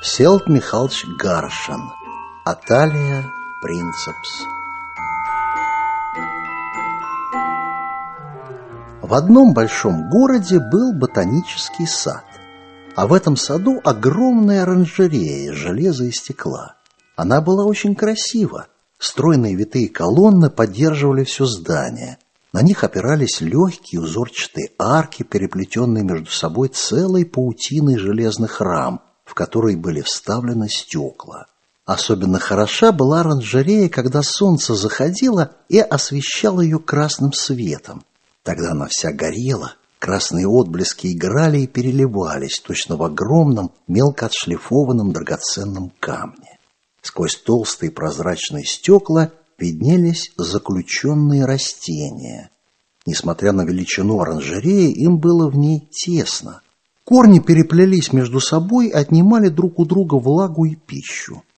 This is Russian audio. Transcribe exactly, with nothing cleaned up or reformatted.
Всеволод Михайлович Гаршин. Аталия принцепс. В одном большом городе был ботанический сад, а в этом саду огромная оранжерея из железа и стекла. Она была очень красива. Стройные витые колонны поддерживали все здание. На них опирались легкие узорчатые арки, переплетенные между собой целой паутиной железных рам, в которые были вставлены стекла. Особенно хороша была оранжерея, когда солнце заходило и освещало ее красным светом. Тогда она вся горела, красные отблески играли и переливались, точно в огромном, мелко отшлифованном драгоценном камне. Сквозь толстые прозрачные стекла виднелись заключенные растения. Несмотря на величину оранжереи, им было в ней тесно. Корни переплелись между собой и отнимали друг у друга влагу и пищу.